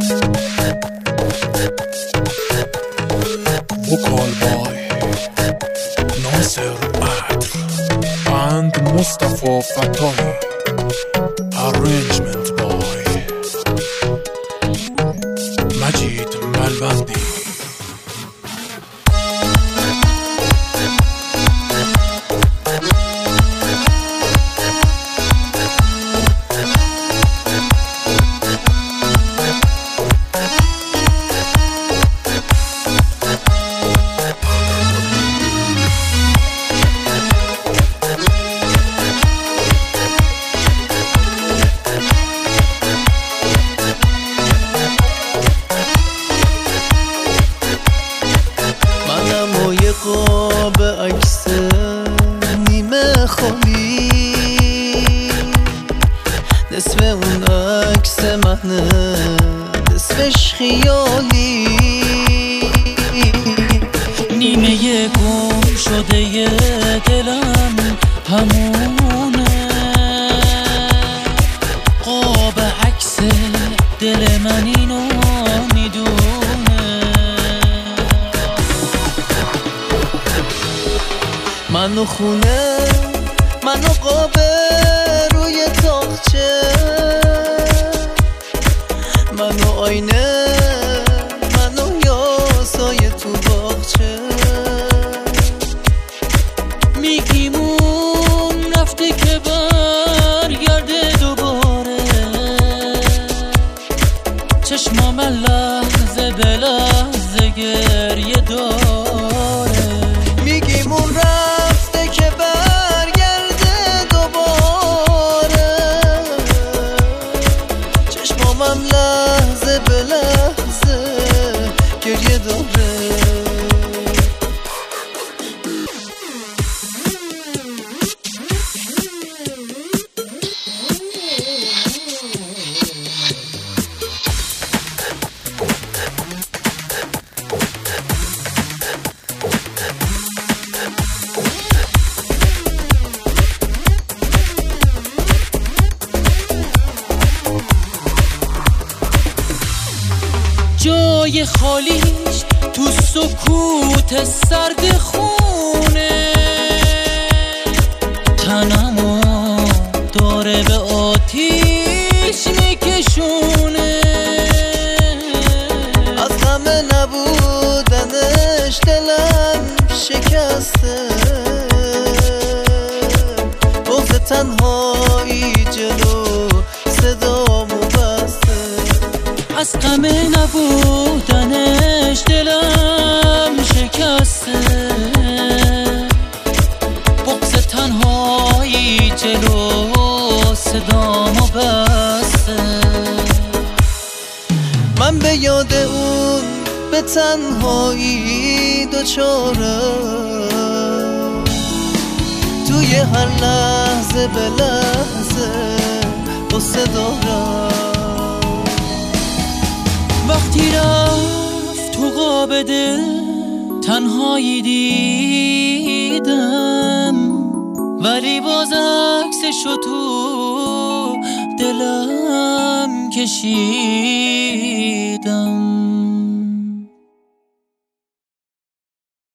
وکال بای ناصر عطر بند مصطفی فتاحی ارنجمنت بای مجید ملبندی. قاب عکس نیمه خالی نصف اون عکس منه نصفش خیالی نیمه گم شده دلم همونه قاب عکس دل من اینو میدونه منو خونه منو قاب روی تاقچه منو آینه منو یاسای تو باغچه میگیمون رفته که برگرده دوباره چشمام لحظه به لحظه گریه داره میگیمون رفته که برگرده دوباره چشمامم لحظه به لحظه گریه داره. جای خالیش تو سکوت سرد خونه تنمو داره به آتیش میکشونه از همه نبودنش دلم شکسته بغض تنهایی جلو صدامو بسته از غم نبودنش دلم شکسته بغض تنهایی جلو صدامو بسته من به یاد اون به تنهایی دوچارم توی هر لحظه به لحظه قصه دارم وقتی رفت تو قاب دل تنهایی دیدم ولی باز عکسشو تو دلم کشیدم